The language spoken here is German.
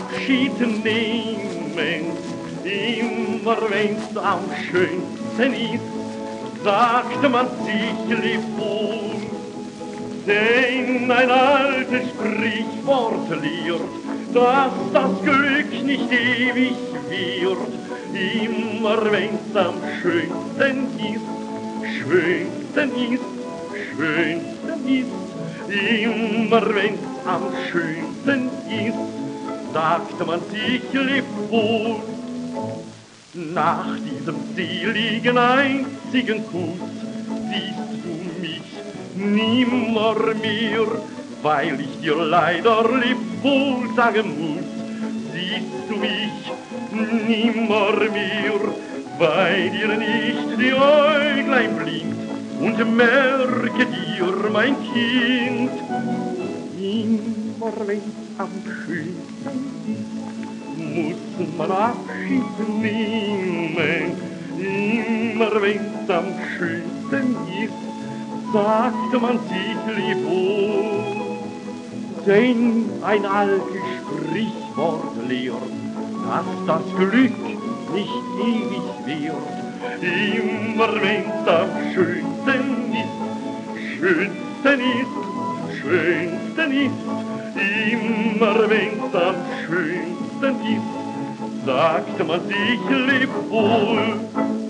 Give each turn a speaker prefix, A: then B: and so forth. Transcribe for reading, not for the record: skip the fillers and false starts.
A: Abschied nehmen, immer wenn's am schönsten ist, sagte man sich lebewohl. Denn ein altes Sprichwort lehrt, dass das Glück nicht ewig wird, immer wenn's am schönsten ist, schönsten ist, schönsten ist, immer wenn's am schönsten ist, sagt man sich lebewohl. Nach diesem seligen einzigen Kuss siehst du mich nimmer mehr, weil ich dir leider lebewohl sagen muss. Siehst du mich nimmer mehr, weil dir nicht die Äuglein blinkt, und merke dir, mein Kind, immer wenn's am schönsten ist, muss man Abschied nehmen, immer wenn's am schönsten ist, sagte man sich lebewohl. Denn ein altes Sprichwort lehrt, dass das Glück nicht ewig wird, immer wenn's am schönsten ist, schönsten ist, schönsten ist, immer wenn's am schönsten ist, sagte man sich lebewohl.